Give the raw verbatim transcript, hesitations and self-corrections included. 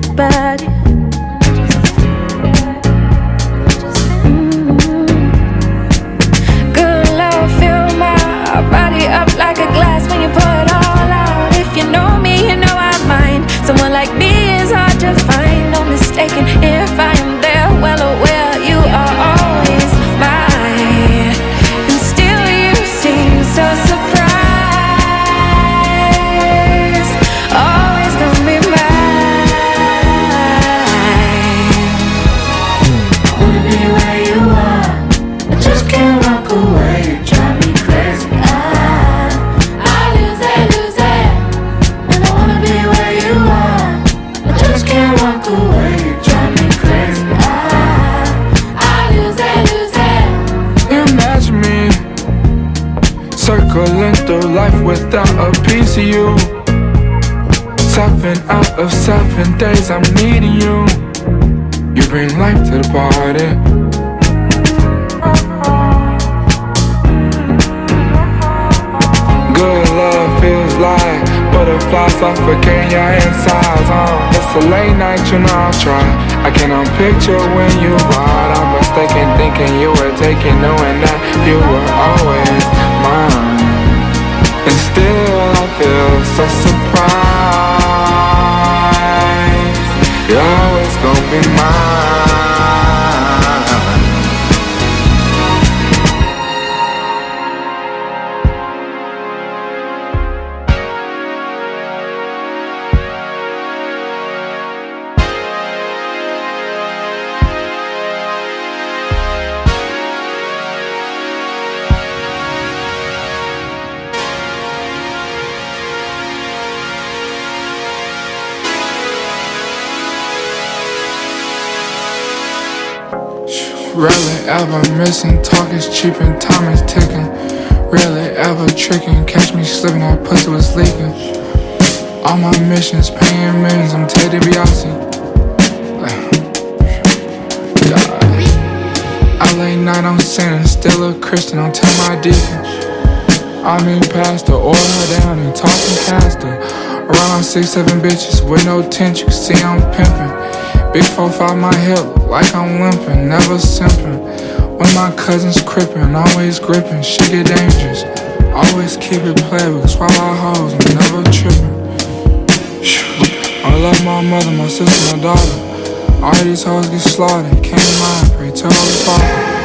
body. Up like a glass when you pour it all out. If you know me, you know I mind. Someone like me is hard to find. No mistaken if I am there, well aware you are always mine. And still you seem so surprised. Always gonna be mine. Wanna be where you are, I just can't walk away. You drive me crazy. Circling through life without a piece of you. Seven out of seven days I'm needing you. You bring life to the party. Good love feels like butterflies suffocating your insides. uh. It's a late night, you know I'll try. I cannot picture when you ride. I'm mistaken thinking you were taking, knowing that you were always mine. And still I feel so surprised. You're always gonna be mine. Rarely ever missing, talk is cheap and time is ticking. Rarely ever tricking, catch me slipping, that pussy was leaking. All my missions, paying millions, I'm Ted DiBiase. I late night, I'm sinning, still a Christian, don't tell my deacon. I mean pastor, oil her down and talking caster. Around six, seven bitches with no tent, you can see I'm pimping. Big four, five, my hip, like I'm limping, never simping. When my cousins crippin', always gripping, shit get dangerous. Always keep it playable, swallow our hoes, I'm never tripping. I love my mother, my sister, my daughter. All these hoes get slaughtered, can't mind, pray to Holy Father.